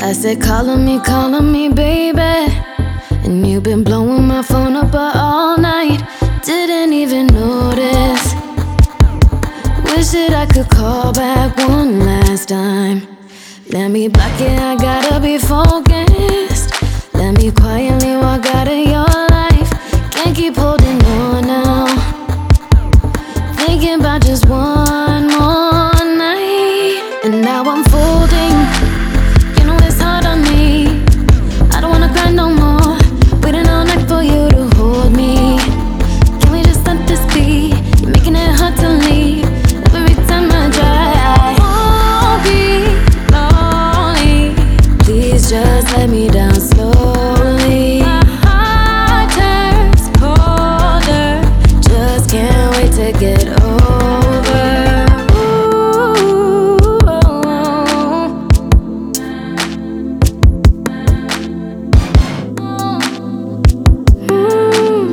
I said, calling me, baby. And you've been blowing my phone up all night. Didn't even notice. Wish that I could call back one last time. Let me block it, I gotta be focused. Let me quietly walk out of your life. Can't keep holding on now. Thinking about just one more night. And now I'm folding. You know it's hard on me. I don't wanna cry no more. Waiting all night for you to hold me. Can we just let this be? You're making it hard to leave. Every time I try, I won't be lonely. Please just let me down slowly. My heart turns colder. Just can't wait to get over.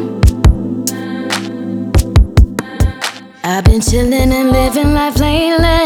I've been chillin' and living life lately.